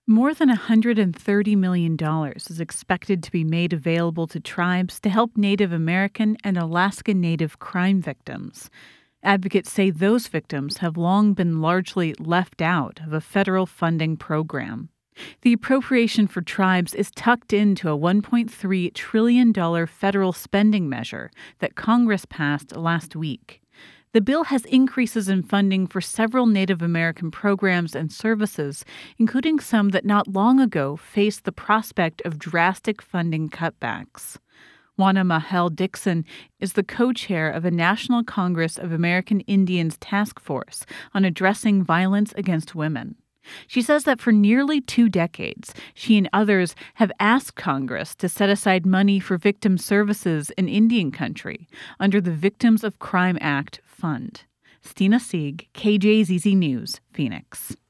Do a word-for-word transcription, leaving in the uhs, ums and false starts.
More than one hundred thirty million dollars is expected to be made available to tribes to help Native American and Alaska Native crime victims. Advocates say those victims have long been largely left out of a federal funding program. The appropriation for tribes is tucked into a one point three trillion dollars federal spending measure that Congress passed last week. The bill has increases in funding for several Native American programs and services, including some that not long ago faced the prospect of drastic funding cutbacks. Juana Mahel Dixon is the co-chair of a National Congress of American Indians task force on addressing violence against women. She says that for nearly two decades, she and others have asked Congress to set aside money for victim services in Indian country under the Victims of Crime Act Fund. Stina Sieg, K J Z Z News, Phoenix.